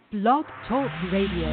Blog Talk Radio.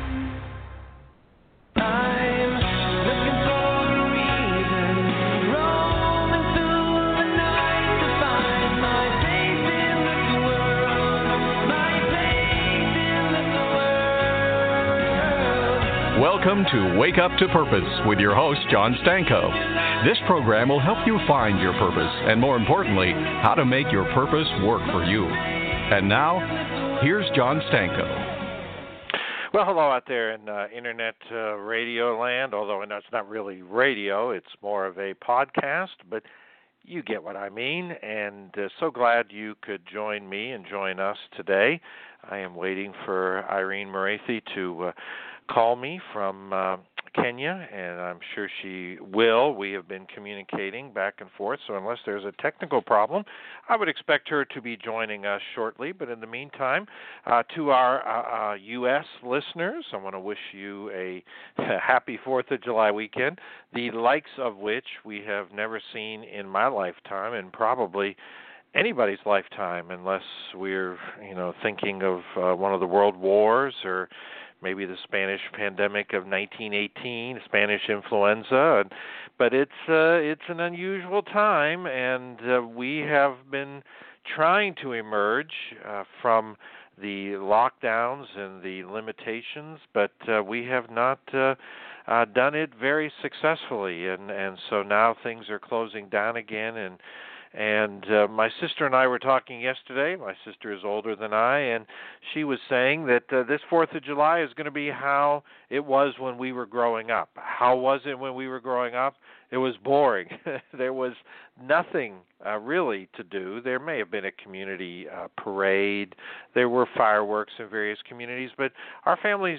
Welcome to Wake Up to Purpose with your host, John Stanko. This program will help you find your purpose and, more importantly, how to make your purpose work for you. And now, here's John Stanko. Well, hello out there in Internet radio land, although it's not really radio, it's more of a podcast, but you get what I mean, and so glad you could join me and join us today. I am waiting for Irene Muraithy to call me from Kenya, and I'm sure she will. We have been communicating back and forth, so unless there's a technical problem, I would expect her to be joining us shortly. But in the meantime, to our U.S. listeners, I want to wish you a happy 4th of July weekend, the likes of which we have never seen in my lifetime, and probably anybody's lifetime, unless we're, thinking of one of the world wars or maybe the Spanish pandemic of 1918, Spanish influenza. But it's an unusual time, and we have been trying to emerge from the lockdowns and the limitations, but we have not done it very successfully, and so now things are closing down again. And my sister and I were talking yesterday. My sister is older than I, and she was saying that this 4th of July is going to be how it was when we were growing up. How was it when we were growing up? It was boring. There was nothing really to do. There may have been a community parade. There were fireworks in various communities, but our families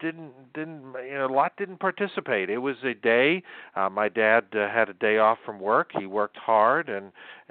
a lot didn't participate. It was a day. My dad had a day off from work. He worked hard, and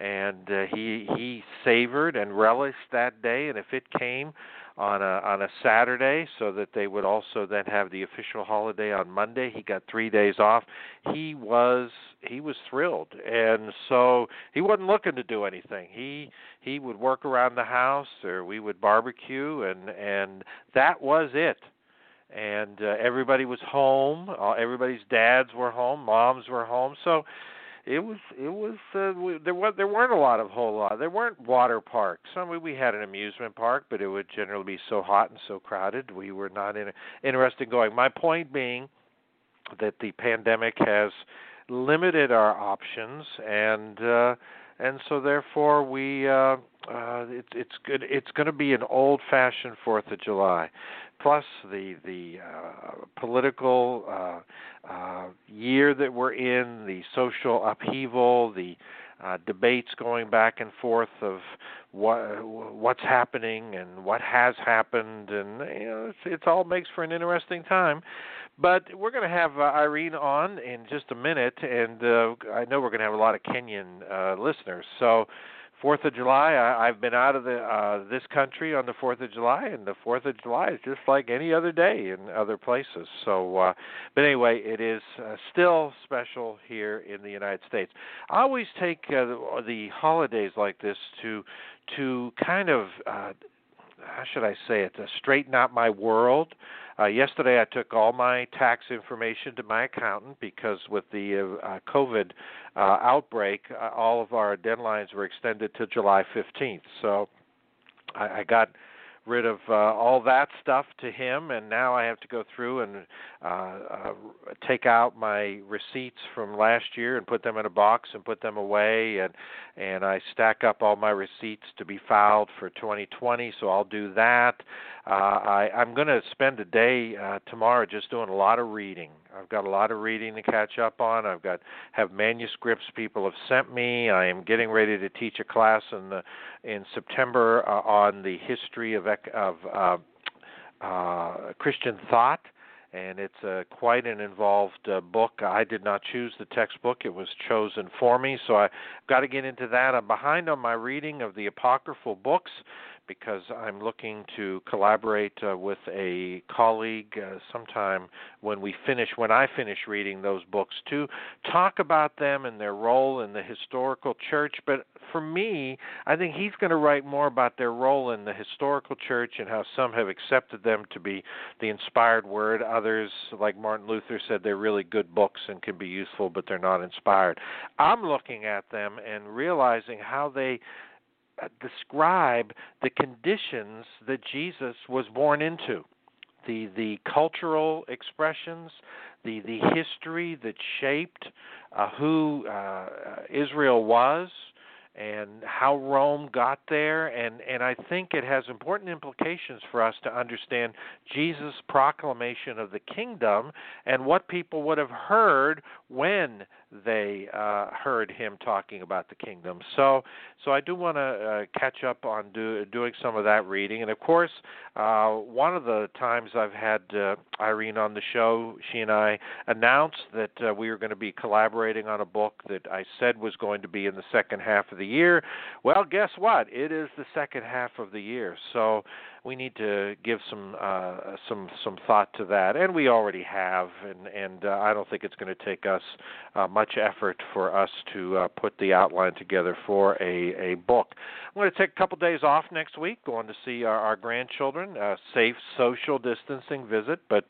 he savored and relished that day. And if it came on a Saturday, so that they would also then have the official holiday on Monday, he got 3 days off. He was thrilled, and so he wasn't looking to do anything. He would work around the house, or we would barbecue, and that was it. And everybody was home. Everybody's dads were home. Moms were home. So It was. There weren't There weren't water parks. We had an amusement park, but it would generally be so hot and so crowded. We were not interested in going. My point being that the pandemic has limited our options, and so therefore it's good. It's going to be an old-fashioned 4th of July. Plus the political year that we're in, the social upheaval, the debates going back and forth of what's happening and what has happened, and it all makes for an interesting time. But we're going to have Irene on in just a minute, and I know we're going to have a lot of Kenyan listeners. So 4th of July, I've been out of this country on the 4th of July, and the 4th of July is just like any other day in other places. So, but anyway, it is still special here in the United States. I always take the holidays like this to kind of, how should I say it, to straighten out my world. Yesterday I took all my tax information to my accountant because with the COVID outbreak, all of our deadlines were extended to July 15th. So I got rid of all that stuff to him, and now I have to go through and take out my receipts from last year and put them in a box and put them away, and I stack up all my receipts to be filed for 2020, so I'll do that. I'm going to spend a day tomorrow just doing a lot of reading. I've got a lot of reading to catch up on. Have manuscripts people have sent me. I am getting ready to teach a class in September on the history of Christian thought, and it's quite an involved book. I did not choose the textbook. It was chosen for me, so I've got to get into that. I'm behind on my reading of the apocryphal books because I'm looking to collaborate with a colleague sometime when I finish reading those books to talk about them and their role in the historical church, but for me, I think he's going to write more about their role in the historical church and how some have accepted them to be the inspired word. Others, like Martin Luther, said they're really good books and can be useful, but they're not inspired. I'm looking at them and realizing how they describe the conditions that Jesus was born into. The cultural expressions, the history that shaped who Israel was, and how Rome got there, and I think it has important implications for us to understand Jesus' proclamation of the kingdom and what people would have heard when they heard him talking about the kingdom. So I do want to catch up on doing some of that reading. And, of course, one of the times I've had Irene on the show, she and I announced that we were going to be collaborating on a book that I said was going to be in the second half of the year. Well, guess what? It is the second half of the year. So we need to give some thought to that, and we already have, and I don't think it's going to take us much effort for us to put the outline together for a book. I'm going to take a couple days off next week, going to see our grandchildren, a safe social distancing visit, but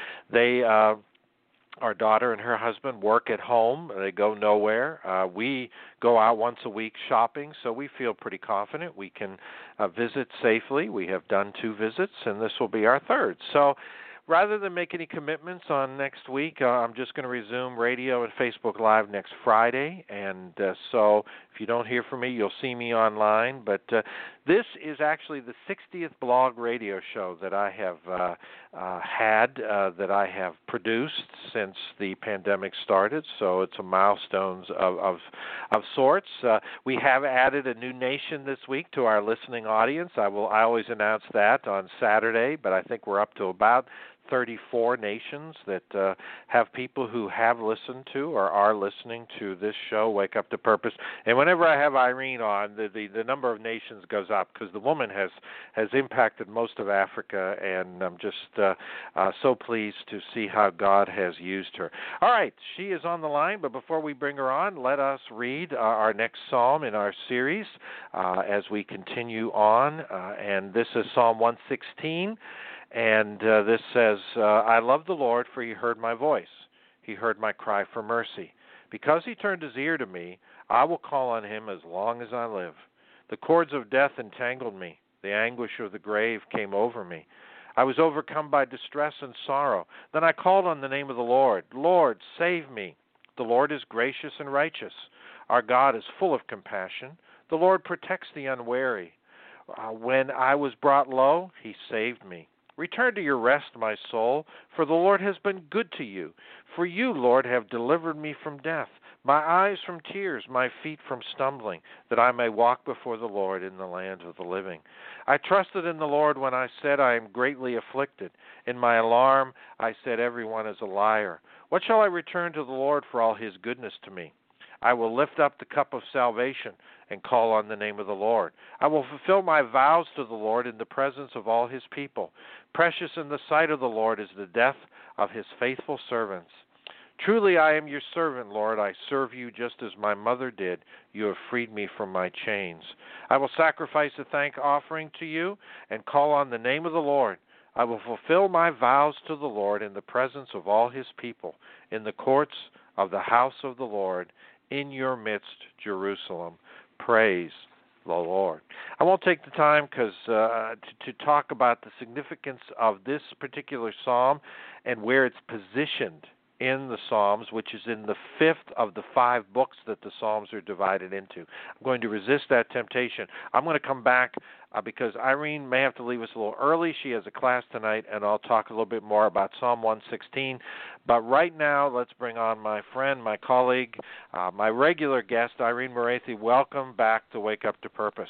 our daughter and her husband work at home. They go nowhere. We go out once a week shopping, so we feel pretty confident we can visit safely. We have done 2 visits, and this will be our 3rd. So rather than make any commitments on next week, I'm just going to resume radio and Facebook Live next Friday. And so if you don't hear from me, you'll see me online. But this is actually the 60th blog radio show that I have that I have produced since the pandemic started. So it's a milestone of sorts. We have added a new nation this week to our listening audience. I always announce that on Saturday, but I think we're up to about 34 nations that have people who have listened to or are listening to this show, Wake Up to Purpose. And whenever I have Irene on, the number of nations goes up because the woman has impacted most of Africa, and I'm just so pleased to see how God has used her. All right, she is on the line, but before we bring her on, let us read our next psalm in our series as we continue on, and this is Psalm 116. And this says, I love the Lord, for he heard my voice. He heard my cry for mercy. Because he turned his ear to me, I will call on him as long as I live. The cords of death entangled me. The anguish of the grave came over me. I was overcome by distress and sorrow. Then I called on the name of the Lord. Lord, save me. The Lord is gracious and righteous. Our God is full of compassion. The Lord protects the unwary. When I was brought low, he saved me. Return to your rest, my soul, for the Lord has been good to you. For you, Lord, have delivered me from death, my eyes from tears, my feet from stumbling, that I may walk before the Lord in the land of the living. I trusted in the Lord when I said, I am greatly afflicted. In my alarm, I said, everyone is a liar. What shall I return to the Lord for all his goodness to me? I will lift up the cup of salvation and call on the name of the Lord. I will fulfill my vows to the Lord in the presence of all his people. Precious in the sight of the Lord is the death of his faithful servants. Truly I am your servant, Lord. I serve you just as my mother did. You have freed me from my chains. I will sacrifice a thank offering to you and call on the name of the Lord. I will fulfill my vows to the Lord in the presence of all his people, in the courts of the house of the Lord, in your midst, Jerusalem. Praise the Lord. I won't take the time to talk about the significance of this particular psalm and where it's positioned in the Psalms, which is in the 5th of the 5 books that the Psalms are divided into. I'm going to resist that temptation. I'm going to come back because Irene may have to leave us a little early. She has a class tonight, and I'll talk a little bit more about Psalm 116. But right now, let's bring on my friend, my colleague, my regular guest, Irene Morathi. Welcome back to Wake Up to Purpose.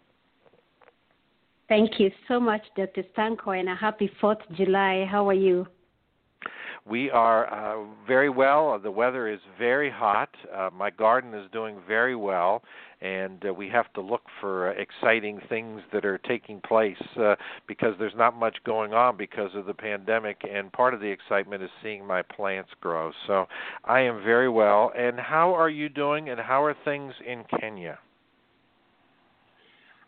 Thank you so much, Dr. Stanko, and a happy 4th of July. How are you? We are very well. The weather is very hot. My garden is doing very well, and we have to look for exciting things that are taking place because there's not much going on because of the pandemic, and part of the excitement is seeing my plants grow. So I am very well. And how are you doing, and how are things in Kenya?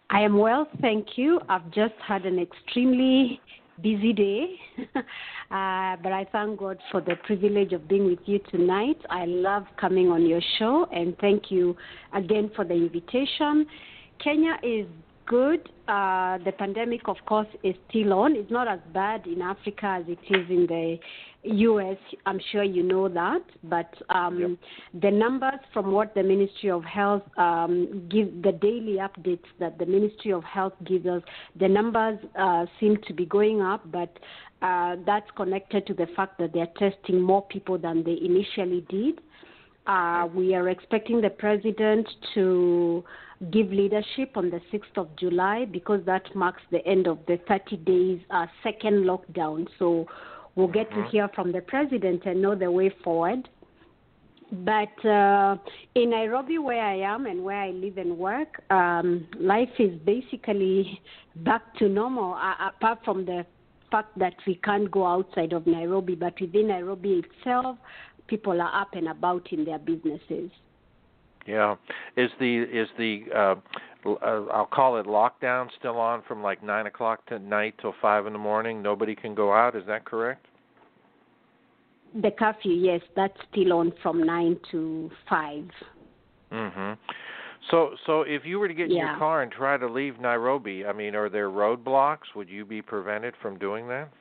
I am well, thank you. I've just had an extremely busy day, but I thank God for the privilege of being with you tonight. I love coming on your show, and thank you again for the invitation. Kenya is good. The pandemic, of course, is still on. It's not as bad in Africa as it is in the U.S. I'm sure you know that. But the numbers from what the Ministry of Health give, the daily updates that the Ministry of Health gives us, the numbers seem to be going up, but that's connected to the fact that they're testing more people than they initially did. We are expecting the president to give leadership on the 6th of July because that marks the end of the 30 days second lockdown. So we'll get to hear from the president and know the way forward. But in Nairobi, where I am and where I live and work, life is basically back to normal, apart from the fact that we can't go outside of Nairobi. But within Nairobi itself, people are up and about in their businesses. Yeah. Is the I'll call it lockdown still on from like 9 o'clock tonight till 5 in the morning? Nobody can go out. Is that correct? The curfew, yes, that's still on from 9 to 5. Mhm. So if you were to get in your car and try to leave Nairobi, I mean, are there roadblocks? Would you be prevented from doing that?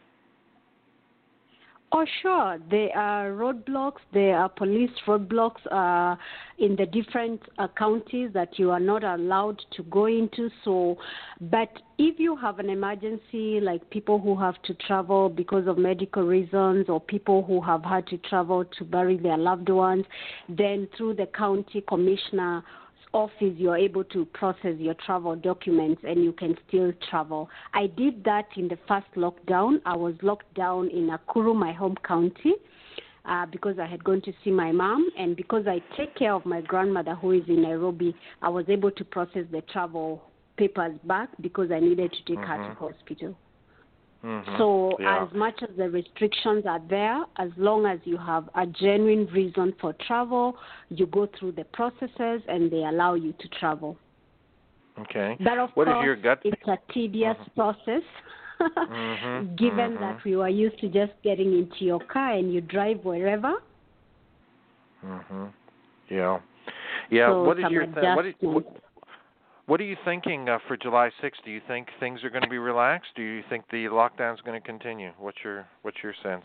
Oh, sure. There are roadblocks. There are police roadblocks in the different counties that you are not allowed to go into. So, but if you have an emergency, like people who have to travel because of medical reasons or people who have had to travel to bury their loved ones, then through the county commissioner office, you're able to process your travel documents and you can still travel. I did that in the first lockdown. I was locked down in Nakuru, my home county, because I had gone to see my mom, and because I take care of my grandmother who is in Nairobi, I was able to process the travel papers back because I needed to take her to hospital. So as much as the restrictions are there, as long as you have a genuine reason for travel, you go through the processes and they allow you to travel. Okay. But of what course, is your gut? It's a tedious process, given that we were used to just getting into your car and you drive wherever. Yeah. Yeah. So what is your What are you thinking for July 6th? Do you think things are going to be relaxed? Do you think the lockdown is going to continue? What's your sense?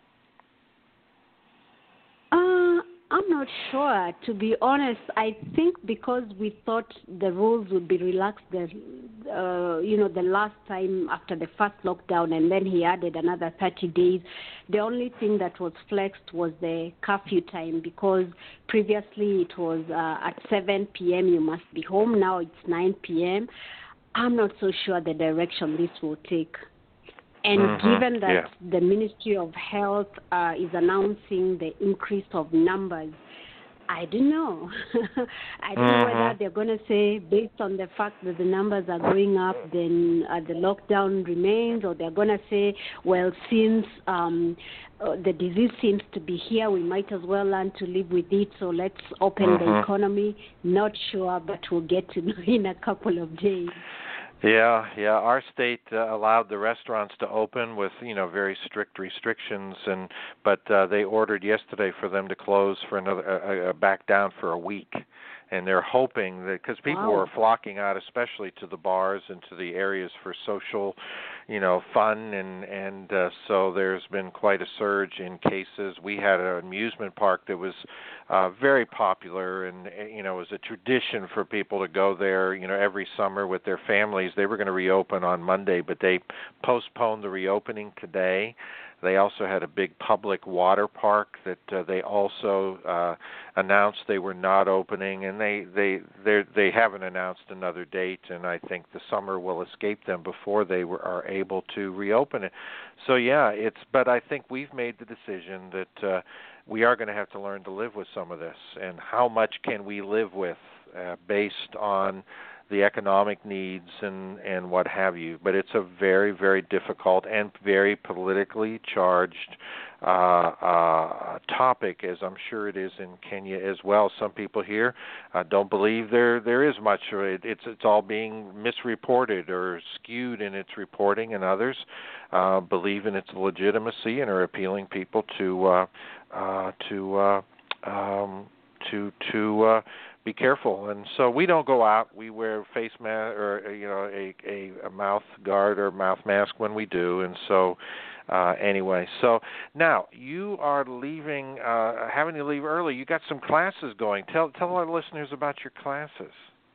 I'm not sure. To be honest, I think because we thought the rules would be relaxed, the last time after the first lockdown, and then he added another 30 days. The only thing that was flexed was the curfew time, because previously it was at 7 p.m. you must be home. Now it's 9 p.m. I'm not so sure the direction this will take. And given that the Ministry of Health is announcing the increase of numbers, I don't know. I don't know whether they're going to say, based on the fact that the numbers are going up, then the lockdown remains, or they're going to say, well, since the disease seems to be here, we might as well learn to live with it, so let's open the economy. Not sure, but we'll get to know in a couple of days. Yeah. Our state allowed the restaurants to open with, very strict restrictions, but they ordered yesterday for them to close for another back down for a week, and they're hoping that because people were flocking out, especially to the bars and to the areas for social, fun, and so there's been quite a surge in cases. We had an amusement park that was very popular, and it was a tradition for people to go there, every summer with their families. They were going to reopen on Monday, but they postponed the reopening today. They also had a big public water park that they also announced they were not opening, and they haven't announced another date, and I think the summer will escape them before they are able to reopen it. So but I think we've made the decision that we are going to have to learn to live with some of this, and how much can we live with based on the economic needs and what have you. But it's a very, very difficult and very politically charged topic, as I'm sure it is in Kenya as well. Some people here don't believe there is much. It's all being misreported or skewed in its reporting, and others believe in its legitimacy and are appealing people to be careful. And so we don't go out. We wear face mask or a mouth guard or mouth mask when we do. And so anyway, so now you are leaving, having to leave early. You got some classes going. Tell our listeners about your classes.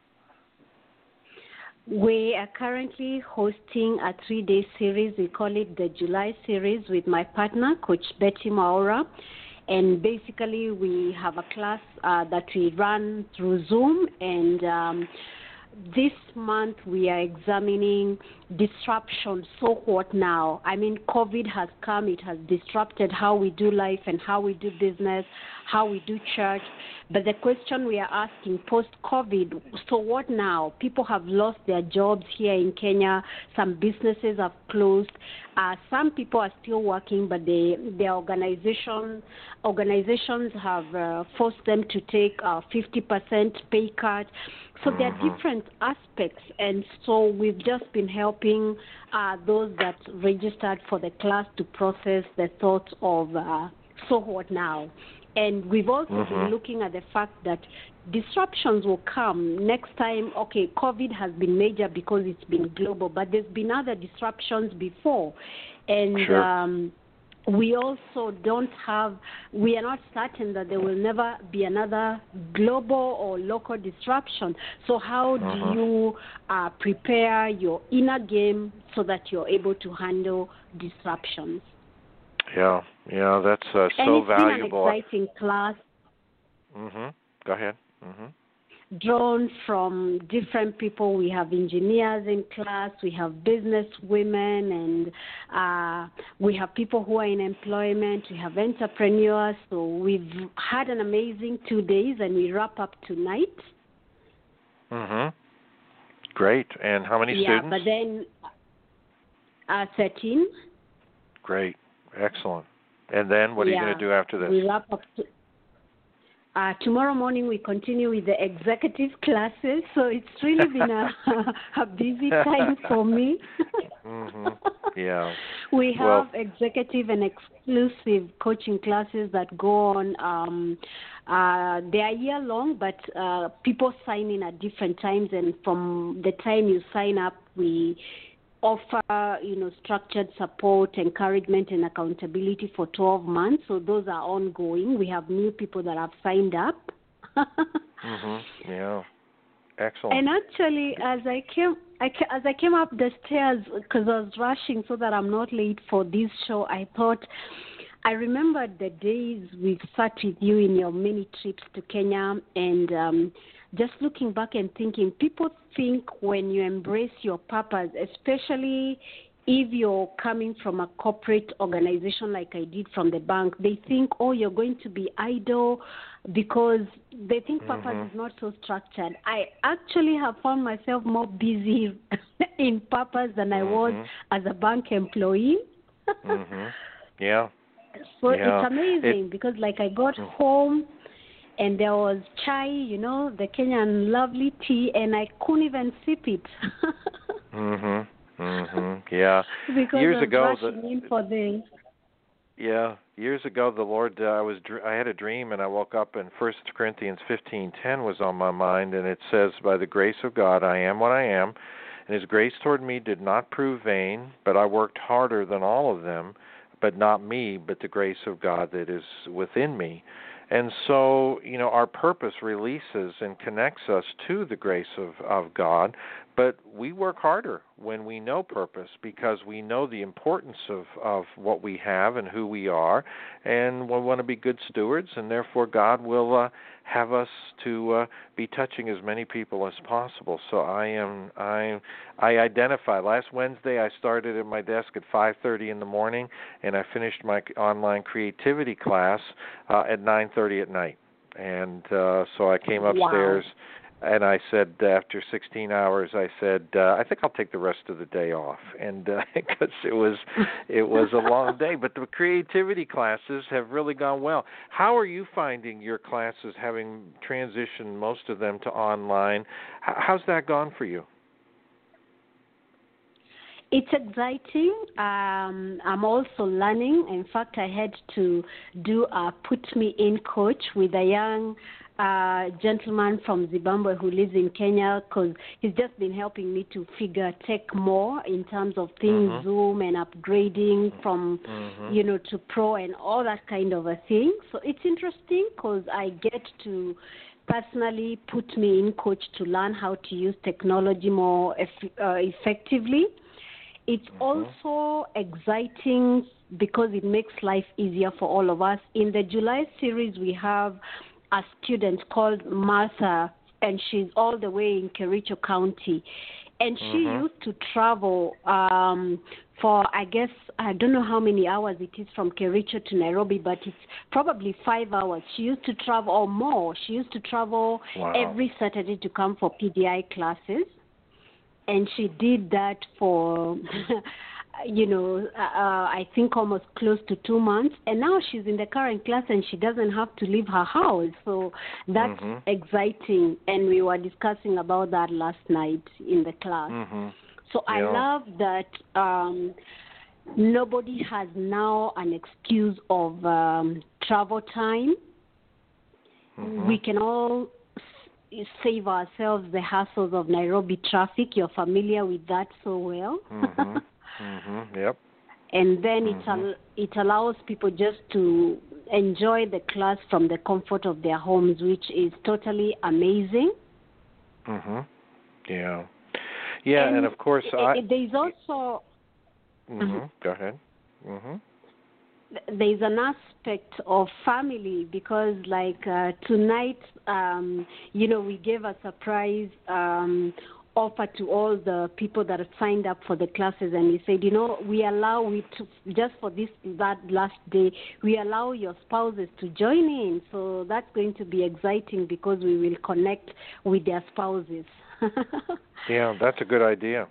We are currently hosting a 3-day series. We call it the July series with my partner, Coach Betty Maura. And basically, we have a class that we run through Zoom. And this month, we are examining disruption. So what now? I mean, COVID has come. It has disrupted how we do life and how we do business, how we do church. But the question we are asking post-COVID, so what now? People have lost their jobs here in Kenya. Some businesses have closed. Some people are still working, but their organizations have forced them to take 50% pay cut. So there are different aspects, and so we've just been helping those that registered for the class to process the thoughts of so what now. And we've also been looking at the fact that disruptions will come next time. Okay, COVID has been major because it's been global, but there's been other disruptions before. And Sure. We also we are not certain that there will never be another global or local disruption. So how do you prepare your inner game so that you're able to handle disruptions? Yeah, that's so and it's valuable. Been an exciting class. Go ahead. Drawn from different people. We have engineers in class, we have business women, and we have people who are in employment, we have entrepreneurs. So we've had an amazing 2 days, and we wrap up tonight. Great. And how many students? Yeah, but then 13. Great. Excellent. And then what are you going to do after this? We wrap up tomorrow morning. We continue with the executive classes, so it's really been a busy time for me. Yeah. We have executive and exclusive coaching classes that go on. They are year long, but people sign in at different times, and from the time you sign up, we offer, structured support, encouragement, and accountability for 12 months. So those are ongoing. We have new people that have signed up. Yeah, excellent. And actually, as I came up the stairs, because I was rushing so that I'm not late for this show, I remembered the days we sat with you in your many trips to Kenya, and just looking back and thinking, people think when you embrace your purpose, especially if you're coming from a corporate organization like I did from the bank, they think, you're going to be idle because they think purpose is not so structured. I actually have found myself more busy in purpose than I was as a bank employee. Yeah. So it's amazing because I got home, and there was chai, the Kenyan lovely tea, and I couldn't even sip it. Yeah. Because years ago, years ago, the Lord, I had a dream, and I woke up, and 1 Corinthians 15:10 was on my mind, and it says, "By the grace of God, I am what I am, and His grace toward me did not prove vain, but I worked harder than all of them, but not me, but the grace of God that is within me." And so, our purpose releases and connects us to the grace of God, but we work harder when we know purpose because we know the importance of what we have and who we are, and we want to be good stewards, and therefore God will have us to be touching as many people as possible. So I identify. Last Wednesday I started at my desk at 5:30 in the morning, and I finished my online creativity class at 9:30 at night. And so I came upstairs And I said, after 16 hours, I said, I think I'll take the rest of the day off, and because it was a long day. But the creativity classes have really gone well. How are you finding your classes, having transitioned most of them to online? How's that gone for you? It's exciting. I'm also learning. In fact, I had to do a put me in coach with a young gentleman from Zimbabwe who lives in Kenya, because he's just been helping me to figure tech more in terms of things, Zoom and upgrading from, to pro and all that kind of a thing. So it's interesting because I get to personally put me in coach to learn how to use technology more effectively. It's also exciting because it makes life easier for all of us. In the July series, we have a student called Martha, and she's all the way in Kericho County. And she used to travel for, I guess, I don't know how many hours it is from Kericho to Nairobi, but it's probably 5 hours. She used to travel, or more. She used to travel every Saturday to come for PDI classes. And she did that for, I think almost close to 2 months. And now she's in the current class and she doesn't have to leave her house. So that's exciting. And we were discussing about that last night in the class. So I love that nobody has now an excuse of travel time. We can all save ourselves the hassles of Nairobi traffic. You're familiar with that so well. Yep. And then it allows people just to enjoy the class from the comfort of their homes, which is totally amazing. Yeah. Yeah, and of course there's also... Go ahead. There's an aspect of family because, like, tonight, we gave a surprise offer to all the people that have signed up for the classes, and we said, we allow it to, just for that last day, we allow your spouses to join in. So that's going to be exciting because we will connect with their spouses. Yeah, that's a good idea.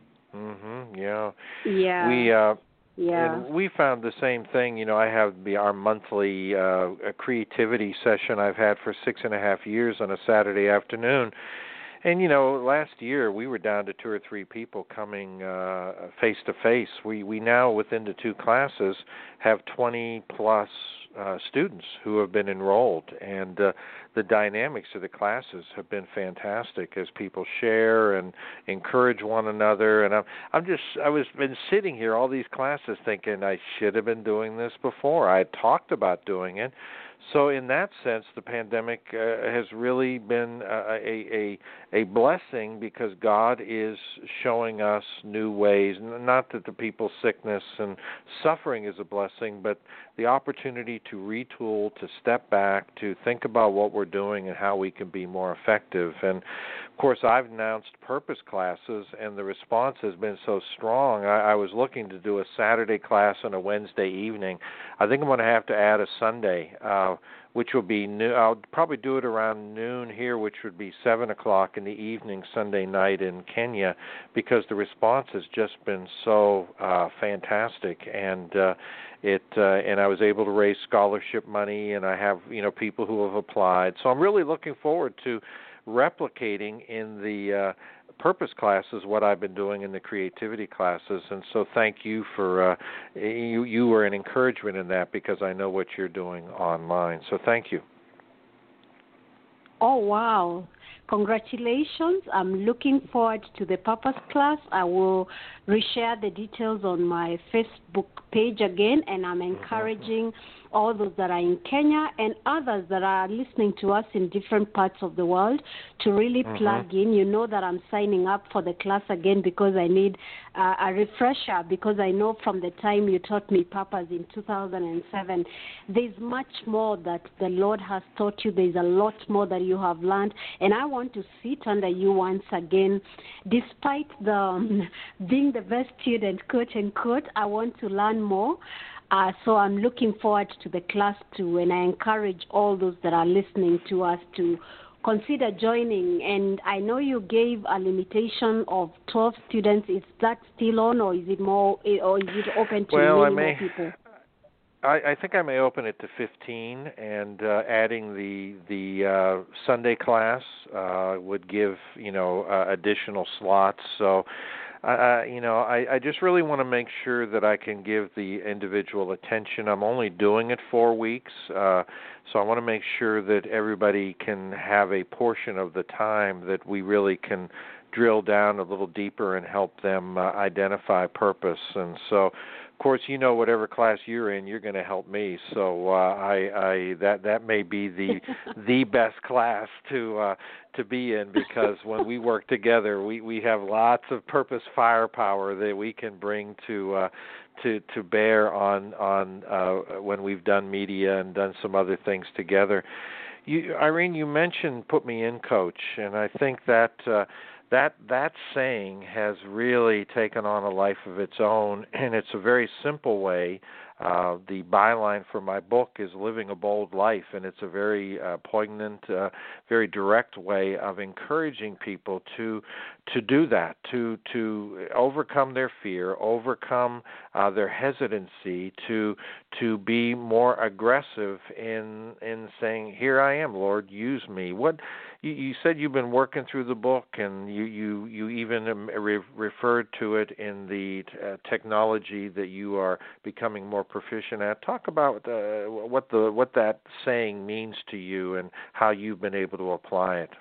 Yeah. And we found the same thing. I have our monthly creativity session I've had for 6.5 years on a Saturday afternoon. And, last year we were down to 2 or 3 people coming face-to-face. We now, within the 2 classes, have 20-plus students who have been enrolled. And the dynamics of the classes have been fantastic as people share and encourage one another. And I was been sitting here all these classes thinking I should have been doing this before. I had talked about doing it. So in that sense, the pandemic has really been a blessing because God is showing us new ways. Not that the people's sickness and suffering is a blessing, but the opportunity to retool, to step back, to think about what we're doing and how we can be more effective. And, of course, I've announced purpose classes, and the response has been so strong. I was looking to do a Saturday class and a Wednesday evening. I think I'm going to have to add a Sunday, which will be new. I'll probably do it around noon here, which would be 7 o'clock in the evening Sunday night in Kenya, because the response has just been so fantastic. And and I was able to raise scholarship money, and I have people who have applied. So I'm really looking forward to replicating in the purpose classes what I've been doing in the creativity classes. And so thank you for you were an encouragement in that because I know what you're doing online. So thank you. Oh, wow. Congratulations. I'm looking forward to the purpose class. I will reshare the details on my Facebook page again, and I'm encouraging all those that are in Kenya and others that are listening to us in different parts of the world to really plug in. You know that I'm signing up for the class again because I need a refresher, because I know from the time you taught me purpose in 2007, there's much more that the Lord has taught you. There's a lot more that you have learned, and I want to sit under you once again. Despite the being the best student, quote unquote, I want to learn more. So I'm looking forward to the class too, and I encourage all those that are listening to us to consider joining. And I know you gave a limitation of 12 students. Is that still on, or is it more, or is it open to many more people? I think I may open it to 15, and adding the Sunday class would give additional slots. So, I just really want to make sure that I can give the individual attention. I'm only doing it 4 weeks, so I want to make sure that everybody can have a portion of the time that we really can drill down a little deeper and help them identify purpose. And so, of course, whatever class you're in, you're going to help me. So that may be the best class to be in, because when we work together, we have lots of purpose firepower that we can bring to bear on when we've done media and done some other things together. Irene, you mentioned "Put Me In, Coach," and I think that that saying has really taken on a life of its own, and it's a very simple way. The byline for my book is "Living a Bold Life," and it's a very poignant, very direct way of encouraging people to do that, to overcome their fear, overcome their hesitancy, to be more aggressive in saying, "Here I am, Lord, use me." What you said, you've been working through the book, and you even referred to it in the technology that you are becoming more proficient at. Talk about what that saying means to you and how you've been able to apply it.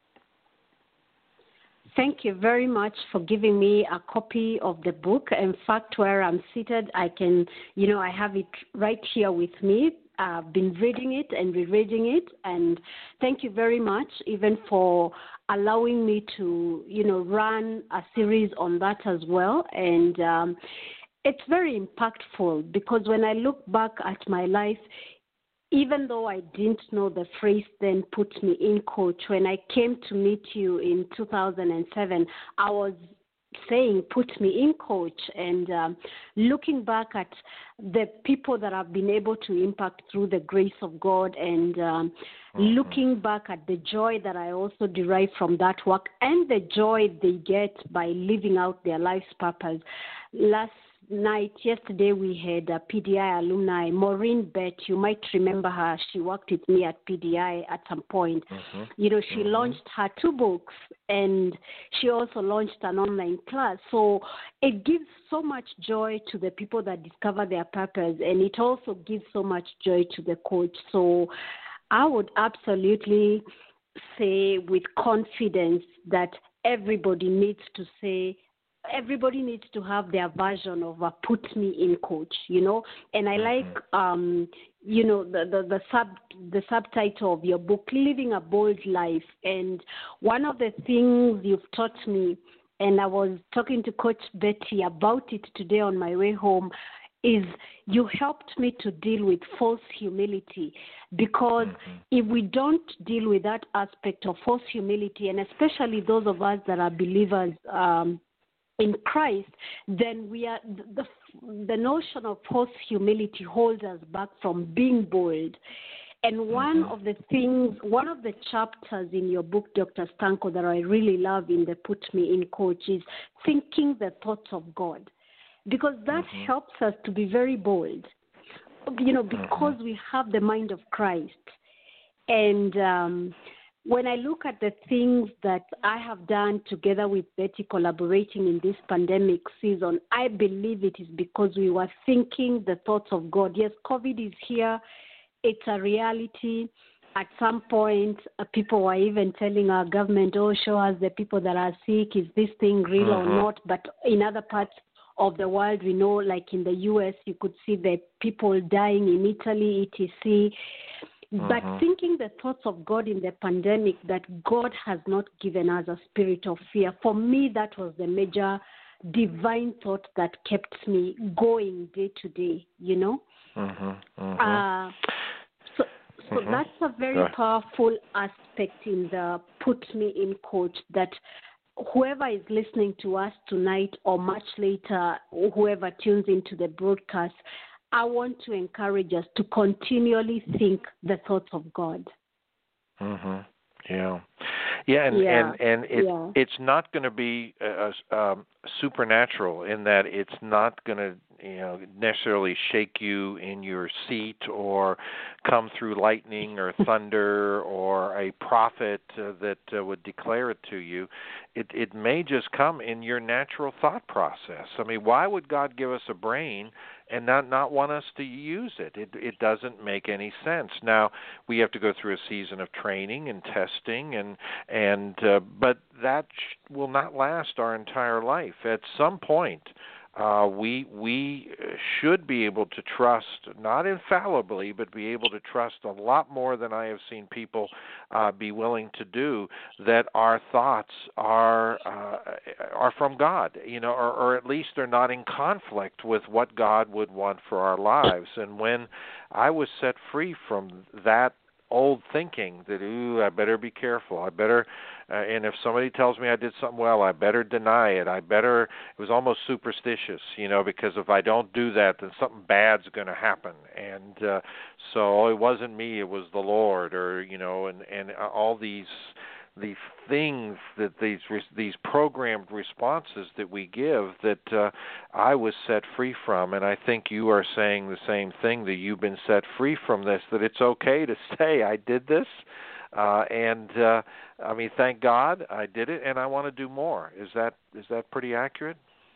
Thank you very much for giving me a copy of the book. In fact, where I'm seated, I can, I have it right here with me. I've been reading it and rereading it, and thank you very much even for allowing me to, run a series on that as well. And it's very impactful, because when I look back at my life, even though I didn't know the phrase then, "Put me in, Coach," when I came to meet you in 2007, I was saying, "Put me in, Coach." And looking back at the people that I've been able to impact through the grace of God, and looking back at the joy that I also derive from that work, and the joy they get by living out their life's purpose. Yesterday we had a PDI alumni, Maureen Bett. You might remember her. She worked with me at PDI at some point. She launched her 2 books, and she also launched an online class. So it gives so much joy to the people that discover their purpose, and it also gives so much joy to the coach. So I would absolutely say with confidence that everybody needs to have their version of a "Put Me In, Coach," And I like, the subtitle of your book, "Living a Bold Life." And one of the things you've taught me, and I was talking to Coach Betty about it today on my way home, is you helped me to deal with false humility. Because if we don't deal with that aspect of false humility, and especially those of us that are believers, in Christ, then we are the notion of false humility holds us back from being bold. And one of the chapters in your book, Dr. Stanko, that I really love in the "Put Me In, Coach," is thinking the thoughts of God, because that helps us to be very bold, because we have the mind of Christ. And when I look at the things that I have done together with Betty, collaborating in this pandemic season, I believe it is because we were thinking the thoughts of God. Yes, COVID is here. It's a reality. At some point, people were even telling our government, "Oh, show us the people that are sick. Is this thing real or not?" But in other parts of the world, we know, like in the U.S., you could see the people dying in Italy, etc. But thinking the thoughts of God in the pandemic, that God has not given us a spirit of fear, for me, that was the major divine thought that kept me going day to day, So that's a very powerful aspect in the "Put Me In, Coach," that whoever is listening to us tonight or much later, whoever tunes into the broadcast, I want to encourage us to continually think the thoughts of God. Yeah. Yeah, and it's not going to be supernatural in that it's not going to necessarily shake you in your seat or come through lightning or thunder or a prophet that would declare it to you. It may just come in your natural thought process. I mean, why would God give us a brain and not want us to use it? It doesn't make any sense. Now, we have to go through a season of training and testing, but that will not last our entire life. At some point, we should be able to trust, not infallibly, but be able to trust a lot more than I have seen people be willing to do, that our thoughts are from God, or at least they're not in conflict with what God would want for our lives. And when I was set free from that old thinking that, I better be careful, I better, and if somebody tells me I did something well, I better deny it, it was almost superstitious, because if I don't do that, then something bad's going to happen. And so it wasn't me, it was the Lord, or, and all these things that these programmed responses that we give that I was set free from. And I think you are saying the same thing, that you've been set free from this, that it's okay to say, I did this, and I mean, thank God I did it, and I want to do more. Is that pretty accurate?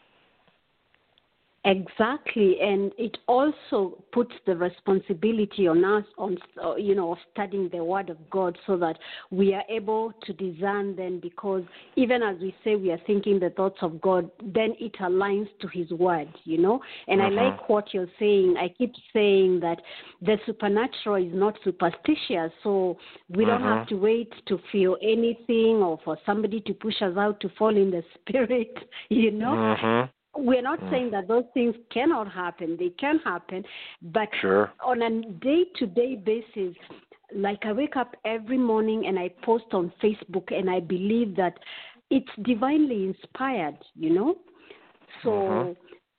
Exactly, and it also puts the responsibility on us, of studying the Word of God, so that we are able to discern then, because even as we say we are thinking the thoughts of God, then it aligns to His Word, And I like what you're saying. I keep saying that the supernatural is not superstitious, so we don't have to wait to feel anything or for somebody to push us out to fall in the Spirit, We're not saying that those things cannot happen. They can happen, but on a day-to-day basis, like I wake up every morning and I post on Facebook, and I believe that it's divinely inspired, So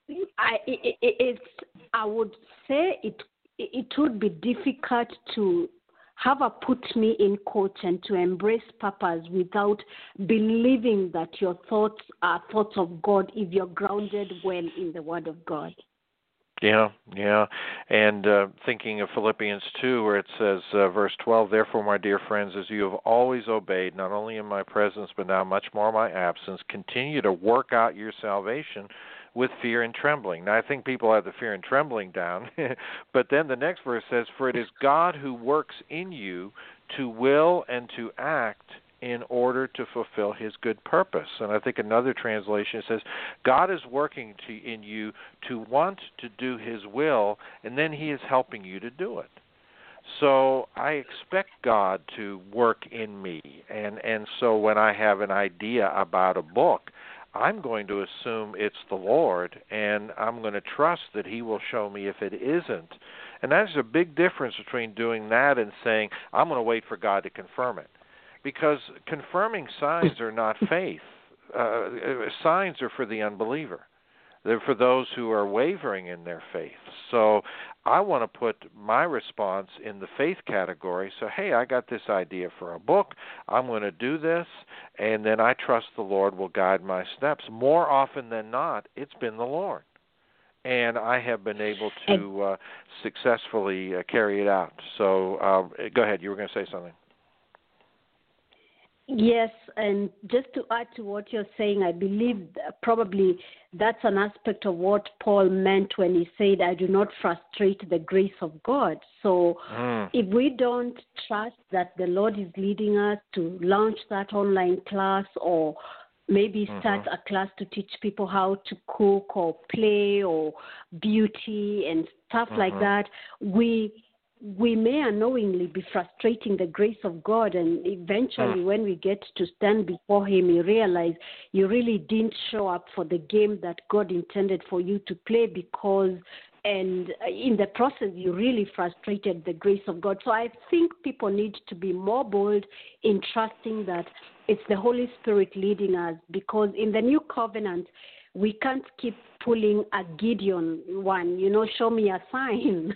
I would say it would be difficult to have a put me in quote and to embrace purpose without believing that your thoughts are thoughts of God if you're grounded well in the Word of God. Yeah. And thinking of Philippians 2, where it says, verse 12, therefore, my dear friends, as you have always obeyed, not only in my presence, but now much more in my absence, continue to work out your salvation with fear and trembling. Now, I think people have the fear and trembling down, but then the next verse says, for it is God who works in you to will and to act in order to fulfill His good purpose. And I think another translation says, God is working in you to want to do His will, and then He is helping you to do it. So I expect God to work in me, and so when I have an idea about a book, I'm going to assume it's the Lord, and I'm going to trust that He will show me if it isn't. And that's a big difference between doing that and saying, I'm going to wait for God to confirm it. Because confirming signs are not faith. Signs are for the unbeliever. They're for those who are wavering in their faith. So I want to put my response in the faith category. So, hey, I got this idea for a book. I'm going to do this, and then I trust the Lord will guide my steps. More often than not, it's been the Lord. And I have been able to successfully carry it out. So go ahead. You were going to say something. Yes, and just to add to what you're saying, I believe probably that's an aspect of what Paul meant when he said, I do not frustrate the grace of God. So if we don't trust that the Lord is leading us to launch that online class, or maybe start a class to teach people how to cook or play or beauty and stuff like that, we may unknowingly be frustrating the grace of God, and eventually when we get to stand before Him, you realize you really didn't show up for the game that God intended for you to play, and in the process you really frustrated the grace of God. So I think people need to be more bold in trusting that it's the Holy Spirit leading us, because in the New Covenant, we can't keep pulling a Gideon one, show me a sign.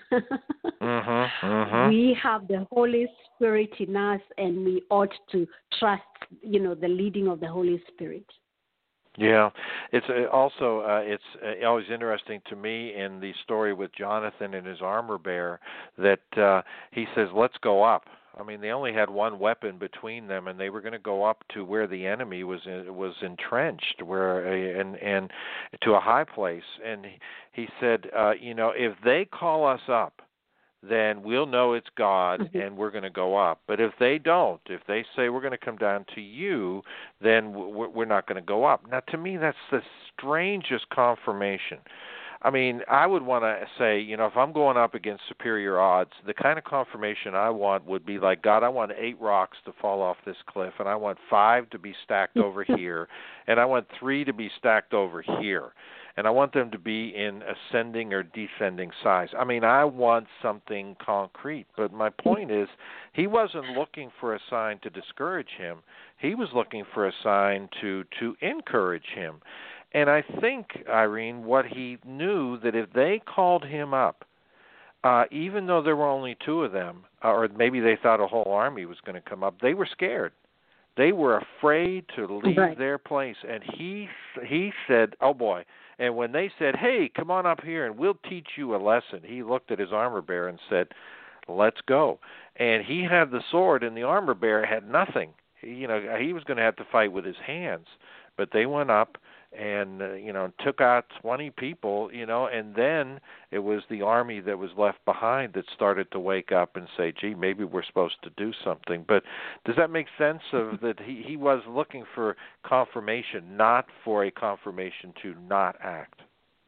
We have the Holy Spirit in us, and we ought to trust, the leading of the Holy Spirit. Yeah, it's also it's always interesting to me in the story with Jonathan and his armor bearer that he says, "Let's go up." I mean, they only had one weapon between them, and they were going to go up to where the enemy was entrenched, and to a high place. And he said, if they call us up, then we'll know it's God, and we're going to go up. But if they don't, if they say we're going to come down to you, then we're not going to go up. Now, to me, that's the strangest confirmation. I mean, I would want to say, if I'm going up against superior odds, the kind of confirmation I want would be like, God, I want 8 rocks to fall off this cliff, and I want 5 to be stacked over here, and I want 3 to be stacked over here. And I want them to be in ascending or descending size. I mean, I want something concrete. But my point is, he wasn't looking for a sign to discourage him. He was looking for a sign to encourage him. And I think, Irene, what he knew, that if they called him up, even though there were only 2 of them, or maybe they thought a whole army was going to come up, they were scared. They were afraid to leave their place. And he said, oh, boy. And when they said, hey, come on up here and we'll teach you a lesson, he looked at his armor bearer and said, let's go. And he had the sword, and the armor bearer had nothing. He was going to have to fight with his hands. But they went up and, took out 20 people, and then it was the army that was left behind that started to wake up and say, gee, maybe we're supposed to do something. But does that make sense of that he was looking for confirmation, not for a confirmation to not act?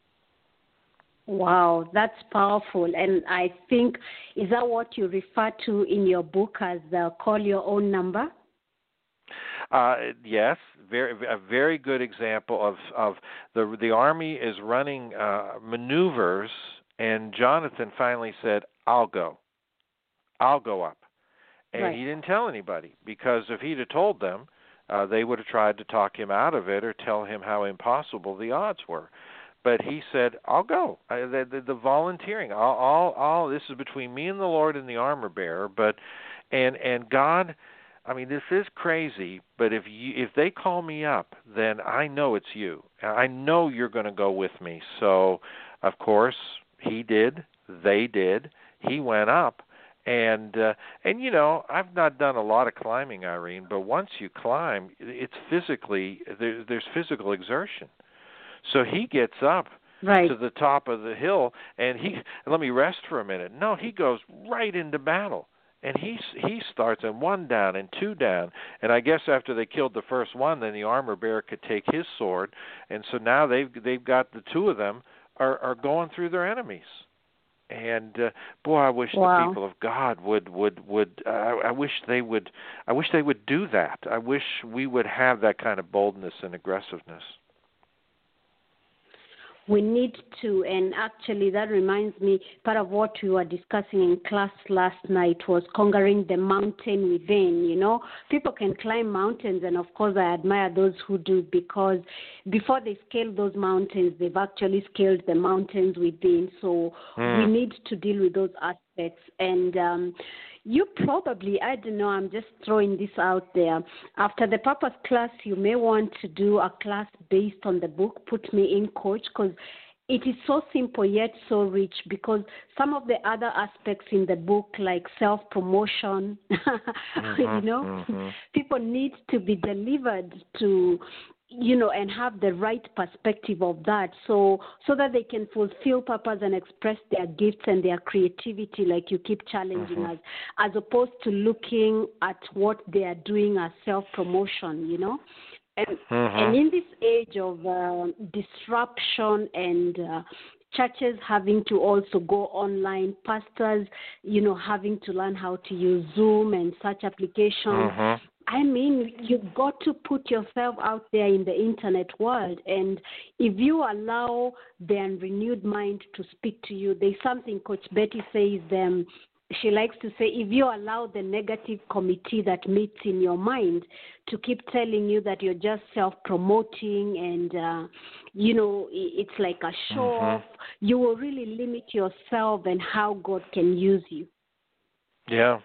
Wow, that's powerful. And I think, is that what you refer to in your book as the call your own number? Yes, a very good example of the army is running maneuvers, and Jonathan finally said, I'll go up. And he didn't tell anybody, because if he'd have told them, they would have tried to talk him out of it or tell him how impossible the odds were. But he said, I'll go. The volunteering, I'll this is between me and the Lord and the armor bearer, and God. I mean, this is crazy, but if they call me up, then I know it's you. I know you're going to go with me. So, of course, he did. They did. He went up, and I've not done a lot of climbing, Irene, but once you climb, it's physically there's physical exertion. So he gets up to the top of the hill, and let me rest for a minute. No, he goes right into battle. And he starts, and 1 down and 2 down. And I guess after they killed the first one, then the armor bearer could take his sword. And so now they've got the 2 of them are going through their enemies. And boy, I wish the people of God would I wish they would do that. I wish we would have that kind of boldness and aggressiveness. We need to, and actually that reminds me, part of what we were discussing in class last night was conquering the mountain within. People can climb mountains, and of course I admire those who do, because before they scale those mountains, they've actually scaled the mountains within. So we need to deal with those aspects. And you probably, I don't know, I'm just throwing this out there. After the purpose class, you may want to do a class based on the book, Put Me In, Coach, because it is so simple yet so rich, because some of the other aspects in the book, like self-promotion, people need to be delivered to, and have the right perspective of that, so that they can fulfill purpose and express their gifts and their creativity, like you keep challenging us, as opposed to looking at what they are doing as self-promotion, And in this age of disruption and churches having to also go online, pastors, having to learn how to use Zoom and such applications. I mean, you've got to put yourself out there in the internet world. And if you allow the renewed mind to speak to you, there's something Coach Betty says, she likes to say, if you allow the negative committee that meets in your mind to keep telling you that you're just self-promoting and, it's like a show-off, you will really limit yourself and how God can use you. Yeah.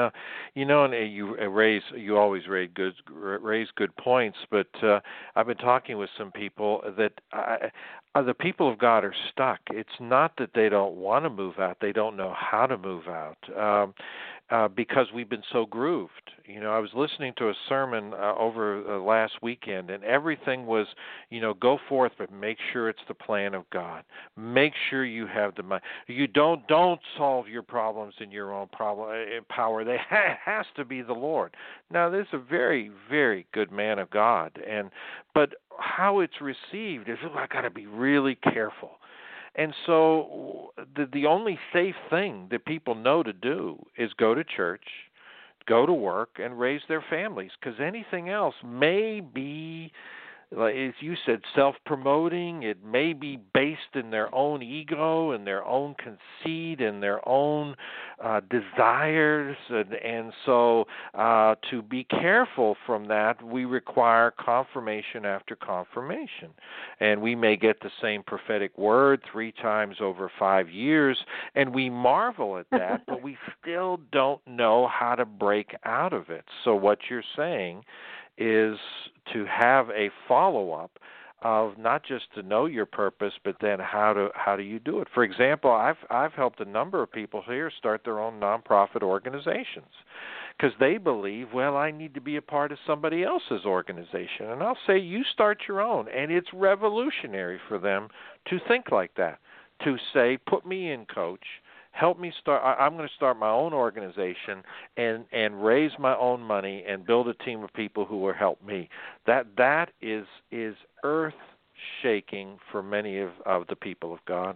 And you always raise good points, but I've been talking with some people that the people of God are stuck. It's not that they don't want to move out; they don't know how to move out because we've been so grooved. I was listening to a sermon over last weekend, and everything was, go forth, but make sure it's the plan of God. Make sure you have the money. You don't solve your problems in your own power. They has to be the Lord. Now, this is a very, very good man of God, but how it's received is, I got to be really careful. And so the only safe thing that people know to do is go to church, go to work, and raise their families, because anything else may be, like as you said, self-promoting. It may be based in their own ego and their own conceit and their own desires. And so to be careful from that, we require confirmation after confirmation. And we may get the same prophetic word 3 times over 5 years, and we marvel at that, but we still don't know how to break out of it. So what you're saying is to have a follow-up of not just to know your purpose, but then how do you do it? For example, I've helped a number of people here start their own nonprofit organizations because they believe, well, I need to be a part of somebody else's organization. And I'll say, you start your own. And it's revolutionary for them to think like that, to say, put me in, coach. Help me start. I'm going to start my own organization and raise my own money and build a team of people who will help me. That is earth-shaking for many of the people of God.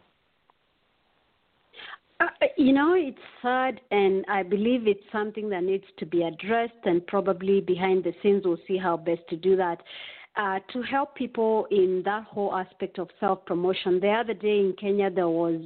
It's sad, and I believe it's something that needs to be addressed, and probably behind the scenes we'll see how best to do that. To help people in that whole aspect of self-promotion. The other day in Kenya there was,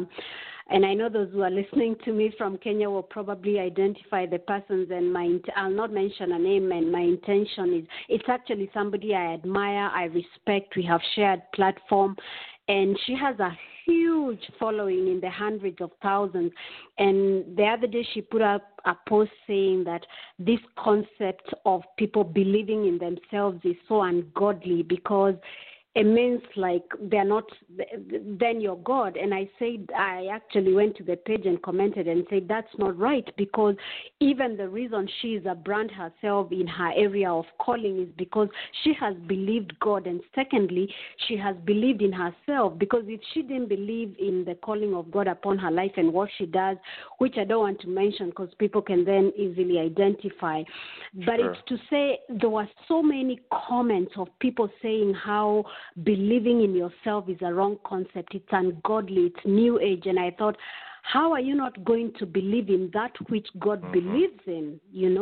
and I know those who are listening to me from Kenya will probably identify the persons, and I'll not mention a name, and my intention is, it's actually somebody I admire, I respect, we have shared platform, and she has a huge following in the hundreds of thousands. And the other day she put up a post saying that this concept of people believing in themselves is so ungodly because it means like they're not, then you're God. And I actually went to the page and commented and said that's not right, because even the reason she is a brand herself in her area of calling is because she has believed God, and secondly, she has believed in herself, because if she didn't believe in the calling of God upon her life and what she does, which I don't want to mention because people can then easily identify, but Sure. It's to say there were so many comments of people saying how believing in yourself is a wrong concept, it's ungodly, it's new age. And I thought, how are you not going to believe in that which God believes in,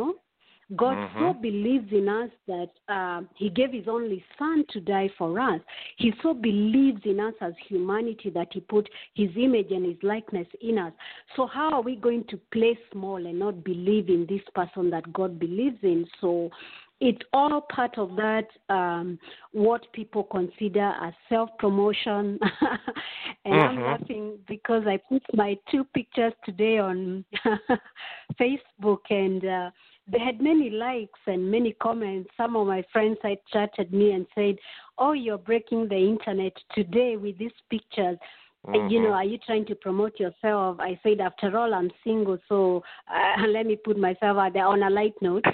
God so believes in us that he gave his only son to die for us. He so believes in us as humanity that he put his image and his likeness in us. So how are we going to play small and not believe in this person that God believes in? So it's all part of that, what people consider as self-promotion. And I'm laughing because I put my 2 pictures today on Facebook, and they had many likes and many comments. Some of my friends had chatted me and said, oh, you're breaking the internet today with these pictures. Are you trying to promote yourself? I said, after all, I'm single, so let me put myself out there on a light note.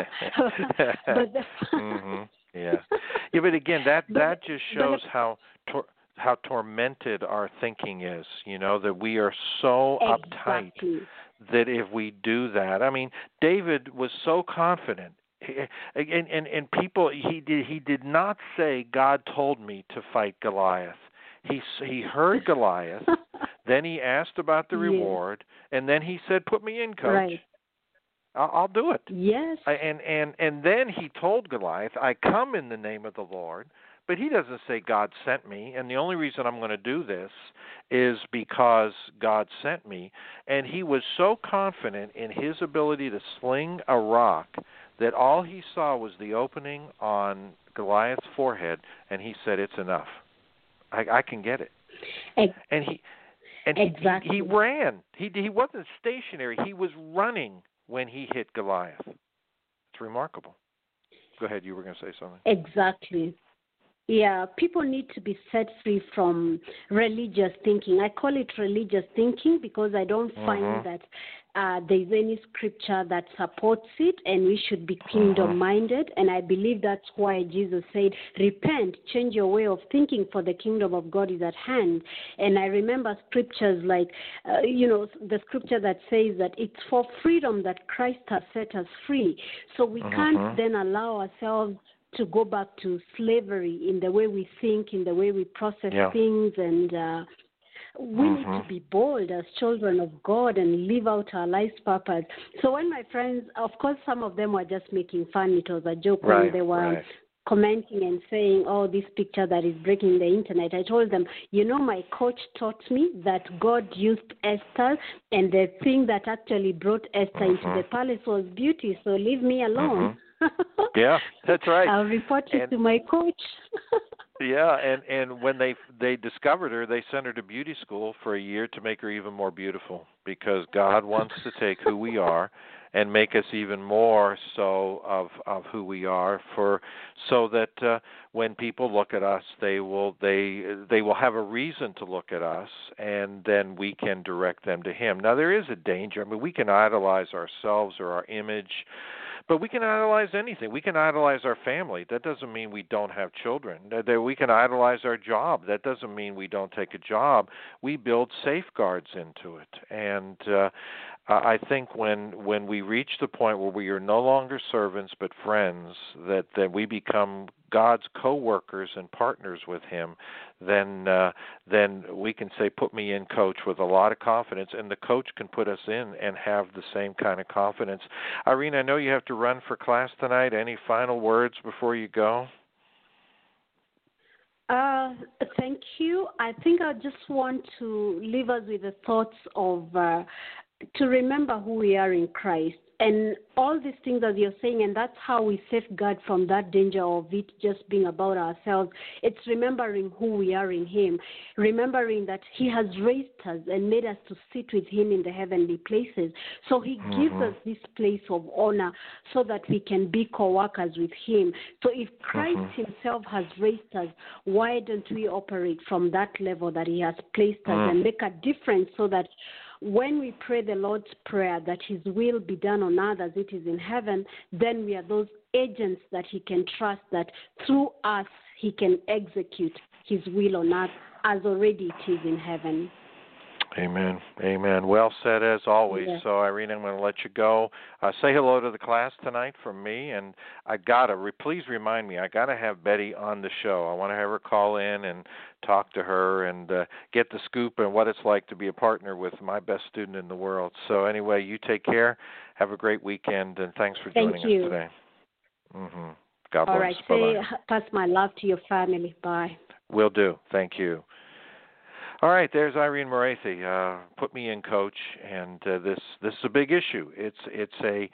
But again, that just shows how tormented our thinking is, that we are so uptight that if we do that, I mean, David was so confident. And people, he did not say, God told me to fight Goliath. He heard Goliath, then he asked about the reward, and then he said, put me in, coach. Right. I'll do it. Yes. And then he told Goliath, I come in the name of the Lord, But he doesn't say God sent me, and the only reason I'm going to do this is because God sent me. And he was so confident in his ability to sling a rock that all he saw was the opening on Goliath's forehead, and he said, "It's enough. I can get it." Exactly. He ran. He wasn't stationary. He was running when he hit Goliath. It's remarkable. Go ahead. You were going to say something. Exactly. Yeah, people need to be set free from religious thinking. I call it religious thinking because I don't find that there's any scripture that supports it, and we should be kingdom-minded. And I believe that's why Jesus said, repent, change your way of thinking, for the kingdom of God is at hand. And I remember scriptures like, the scripture that says that it's for freedom that Christ has set us free. So we can't then allow ourselves to go back to slavery in the way we think, in the way we process things, and we need to be bold as children of God and live out our life's purpose. So when my friends, of course, some of them were just making fun. It was a joke when they were commenting and saying, "Oh, this picture that is breaking the internet." I told them, my coach taught me that God used Esther, and the thing that actually brought Esther into the palace was beauty. So leave me alone. Yeah, that's right. I'll report you to my coach. Yeah, and when they discovered her, they sent her to beauty school for a year to make her even more beautiful, because God wants to take who we are and make us even more so of who we are, so that when people look at us, they will have a reason to look at us, and then we can direct them to Him. Now, there is a danger. I mean, we can idolize ourselves or our image, but we can idolize anything. We can idolize our family. That doesn't mean we don't have children. We can idolize our job. That doesn't mean we don't take a job. We build safeguards into it. And I think when we reach the point where we are no longer servants but friends, that we become God's co-workers and partners with Him, then we can say, "Put me in, Coach," with a lot of confidence, and the coach can put us in and have the same kind of confidence. Irene, I know you have to run for class tonight. Any final words before you go? Thank you. I think I just want to leave us with the thoughts of to remember who we are in Christ. And all these things, as you're saying, and that's how we safeguard from that danger of it just being about ourselves. It's remembering who we are in Him, remembering that He has raised us and made us to sit with Him in the heavenly places. So He gives us this place of honor so that we can be co-workers with Him. So if Christ Himself has raised us, why don't we operate from that level that He has placed us and make a difference, so that when we pray the Lord's Prayer, that His will be done on earth as it is in heaven, then we are those agents that He can trust, that through us He can execute His will on earth as already it is in heaven. Amen. Amen. Well said, as always. Yeah. So, Irene, I'm going to let you go. Say hello to the class tonight from me, and please remind me, I got to have Betty on the show. I want to have her call in and talk to her and get the scoop on what it's like to be a partner with my best student in the world. So, anyway, you take care. Have a great weekend, and thanks for joining us today. God bless. All right. Bye-bye. Pass my love to your family. Bye. Will do. Thank you. All right, there's Irene Morathi. Put me in, Coach. And this is a big issue. It's a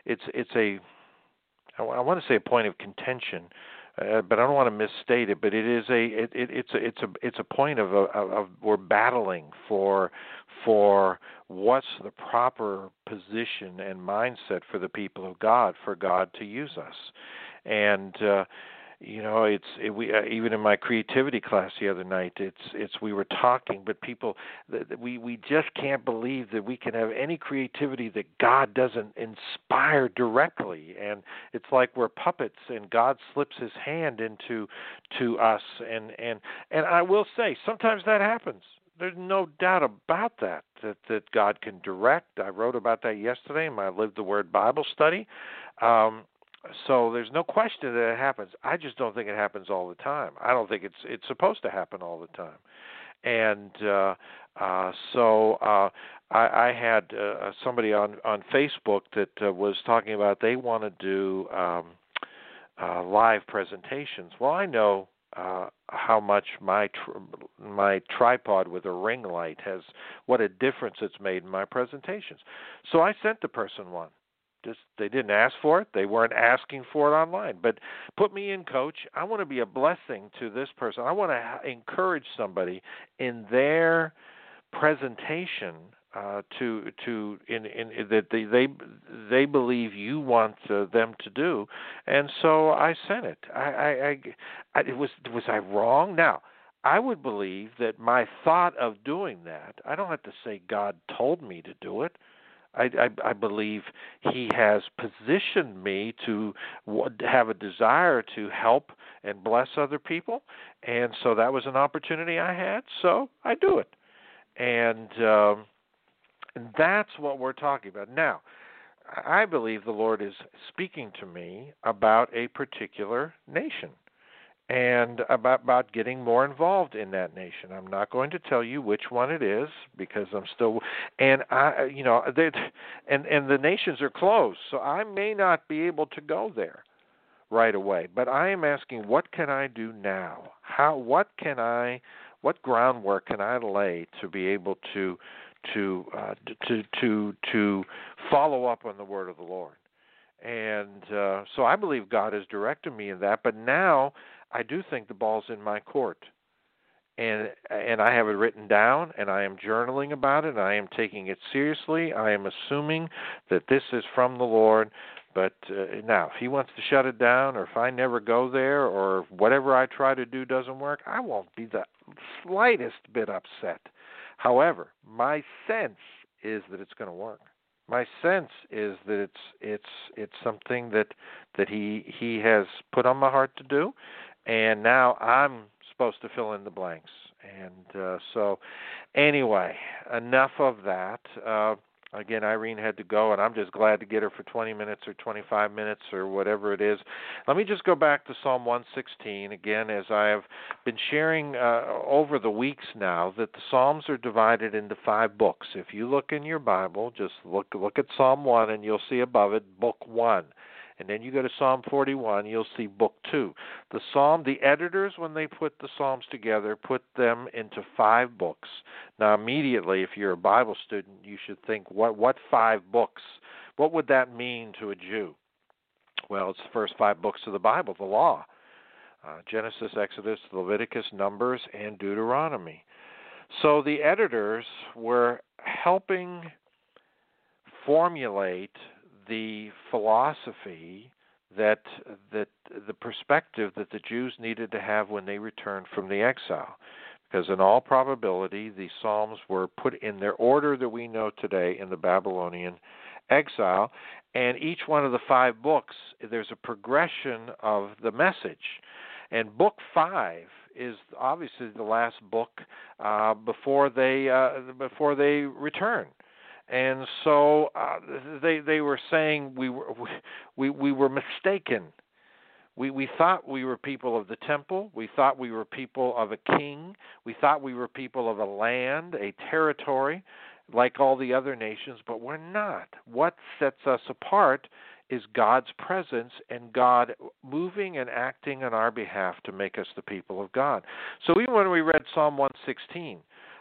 I want to say a point of contention, but I don't want to misstate it. But it is it's a point of we're battling for what's the proper position and mindset for the people of God, for God to use us. And even in my creativity class the other night, we were talking, but people, we just can't believe that we can have any creativity that God doesn't inspire directly, and it's like we're puppets, and God slips His hand into us, and I will say sometimes that happens. There's no doubt about that God can direct. I wrote about that yesterday in my Live the Word Bible study. So there's no question that it happens. I just don't think it happens all the time. I don't think it's supposed to happen all the time. And so I had somebody on Facebook that was talking about they want to do live presentations. Well, I know how much my tripod with a ring light what a difference it's made in my presentations. So I sent the person one. Just they didn't ask for it. They weren't asking for it online. But put me in, Coach. I want to be a blessing to this person. I want to encourage somebody in their presentation that they believe you want them to do, and so I sent it. Was I wrong? Now, I would believe that my thought of doing that, I don't have to say God told me to do it. I believe He has positioned me to have a desire to help and bless other people, and so that was an opportunity I had, so I do it. And that's what we're talking about. Now, I believe the Lord is speaking to me about a particular nation and about getting more involved in that nation. I'm not going to tell you which one it is because I'm still, and the nations are closed, so I may not be able to go there right away. But I am asking, what can I do now? What groundwork can I lay to be able to follow up on the word of the Lord? And so I believe God has directed me in that. But now I do think the ball's in my court, and I have it written down, and I am journaling about it, and I am taking it seriously. I am assuming that this is from the Lord. But now, if He wants to shut it down, or if I never go there, or whatever I try to do doesn't work, I won't be the slightest bit upset. However, my sense is that it's going to work. My sense is that it's something that he has put on my heart to do, and now I'm supposed to fill in the blanks. And so, anyway, enough of that. Again, Irene had to go, and I'm just glad to get her for 20 minutes or 25 minutes or whatever it is. Let me just go back to Psalm 116 again, as I have been sharing over the weeks now, that the Psalms are divided into 5 books. If you look in your Bible, just look at Psalm 1, and you'll see above it Book 1. And then you go to Psalm 41, you'll see Book 2. The editors, when they put the Psalms together, put them into 5 books. Now, immediately, if you're a Bible student, you should think, what 5 books? What would that mean to a Jew? Well, it's the first 5 books of the Bible, the law. Genesis, Exodus, Leviticus, Numbers, and Deuteronomy. So the editors were helping formulate the philosophy that the perspective that the Jews needed to have when they returned from the exile. Because in all probability, the Psalms were put in their order that we know today in the Babylonian exile. And each one of the 5 books, there's a progression of the message. And Book 5 is obviously the last book before they return. And so they were saying we were mistaken. We thought we were people of the temple. We thought we were people of a king. We thought we were people of a land, a territory, like all the other nations, but we're not. What sets us apart is God's presence and God moving and acting on our behalf to make us the people of God. So even when we read Psalm 116,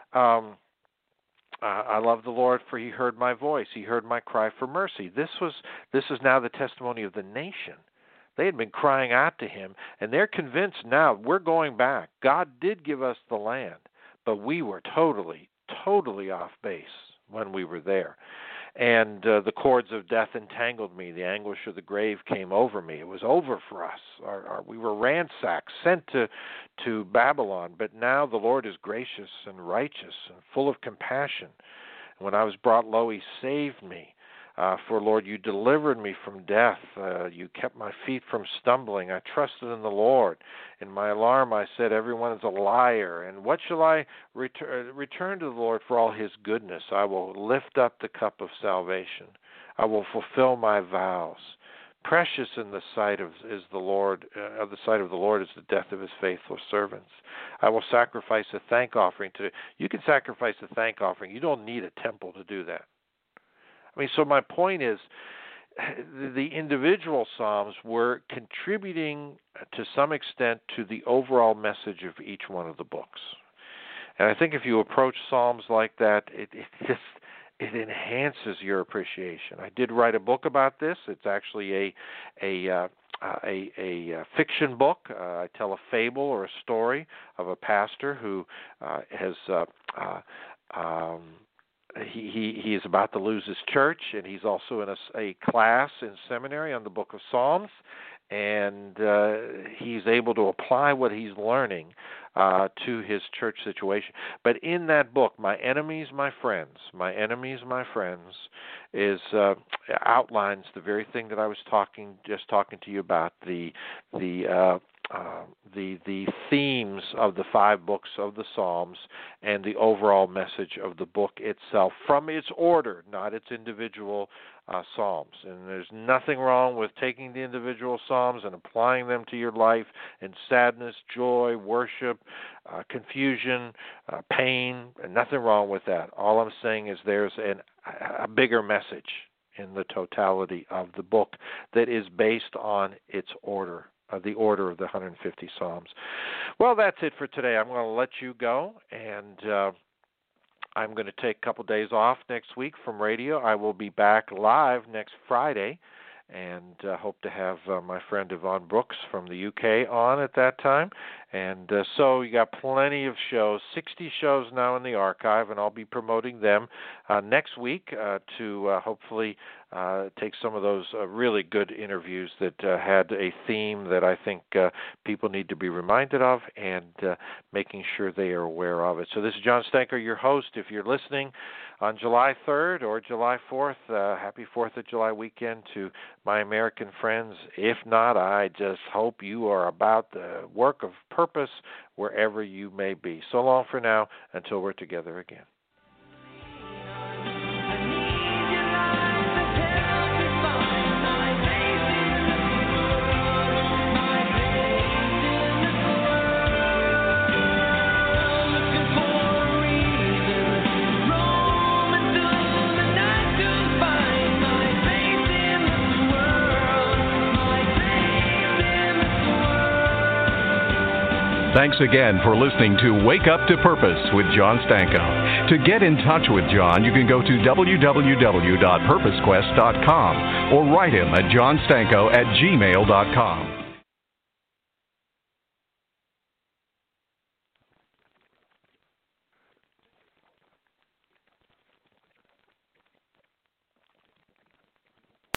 I love the Lord, for He heard my voice. He heard my cry for mercy. This is now the testimony of the nation. They had been crying out to Him, and they're convinced now we're going back. God did give us the land, but we were totally off base when we were there. And the cords of death entangled me. The anguish of the grave came over me. It was over for us. We were ransacked, sent to Babylon. But now the Lord is gracious and righteous and full of compassion. When I was brought low, He saved me. For, Lord, You delivered me from death. You kept my feet from stumbling. I trusted in the Lord. In my alarm, I said, everyone is a liar. And what shall I return to the Lord for all His goodness? I will lift up the cup of salvation. I will fulfill my vows. Precious in the sight of the Lord is the death of His faithful servants. I will sacrifice a thank offering today. You can sacrifice a thank offering. You don't need a temple to do that. I mean, so my point is, the individual Psalms were contributing to some extent to the overall message of each one of the books. And I think if you approach Psalms like that, it enhances your appreciation. I did write a book about this. It's actually a fiction book. I tell a fable or a story of a pastor who has he is about to lose his church, and he's also in a class in seminary on the Book of Psalms, and he's able to apply what he's learning to his church situation. But in that book, My Enemies, My Friends, is outlines the very thing that I was talking to you about, the themes of the 5 books of the Psalms and the overall message of the book itself from its order, not its individual Psalms. And there's nothing wrong with taking the individual Psalms and applying them to your life in sadness, joy, worship, confusion, pain, and nothing wrong with that. All I'm saying is there's a bigger message in the totality of the book that is based on its order. The order of the 150 Psalms. Well, that's it for today. I'm going to let you go, and I'm going to take a couple days off next week from radio. I will be back live next Friday, and hope to have my friend Yvonne Brooks from the UK on at that time. And so you got plenty of shows, 60 shows now in the archive, and I'll be promoting them next week to hopefully take some of those really good interviews that had a theme that I think people need to be reminded of, and making sure they are aware of it. So this is John Stanko, your host. If you're listening on July 3rd or July 4th, happy 4th of July weekend to my American friends. If not, I just hope you are about the work of purpose wherever you may be. So long for now, until we're together again. Thanks again for listening to Wake Up to Purpose with John Stanko. To get in touch with John, you can go to www.purposequest.com or write him at johnstanko@gmail.com.